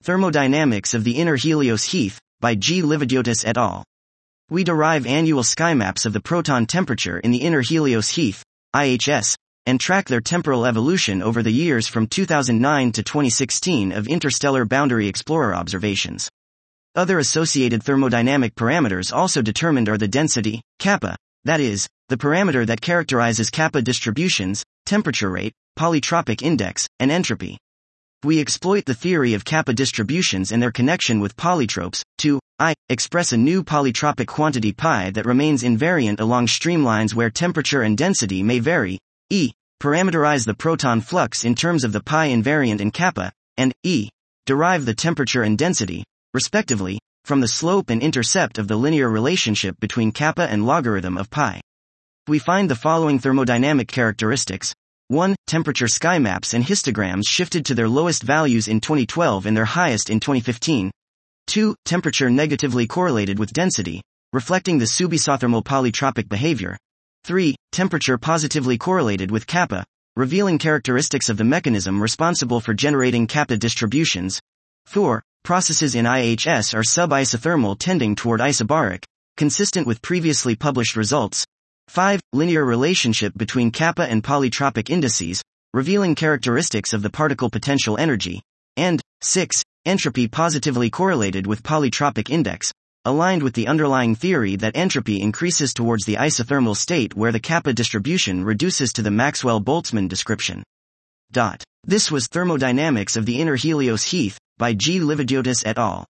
Thermodynamics of the Inner Helios Heath, by G. Lividiotis et al. We derive annual sky maps of the proton temperature in the Inner Helios Heath, IHS, and track their temporal evolution over the years from 2009 to 2016 of Interstellar Boundary Explorer observations. Other associated thermodynamic parameters also determined are the density, kappa, that is, the parameter that characterizes kappa distributions, temperature rate, polytropic index, and entropy. We exploit the theory of kappa distributions and their connection with polytropes to express a new polytropic quantity pi that remains invariant along streamlines where temperature and density may vary, parameterize the proton flux in terms of the pi invariant in kappa, and derive the temperature and density, respectively, from the slope and intercept of the linear relationship between kappa and logarithm of pi. We find the following thermodynamic characteristics. 1. Temperature sky maps and histograms shifted to their lowest values in 2012 and their highest in 2015. 2. Temperature negatively correlated with density, reflecting the subisothermal polytropic behavior. 3. Temperature positively correlated with kappa, revealing characteristics of the mechanism responsible for generating kappa distributions. 4. Processes in IHS are sub-isothermal tending toward isobaric, consistent with previously published results. 5. Linear relationship between kappa and polytropic indices, revealing characteristics of the particle potential energy. And 6. Entropy positively correlated with polytropic index, aligned with the underlying theory that entropy increases towards the isothermal state where the kappa distribution reduces to the Maxwell-Boltzmann description. This was Thermodynamics of the Inner Helios Heath, by G. Lividiotis et al.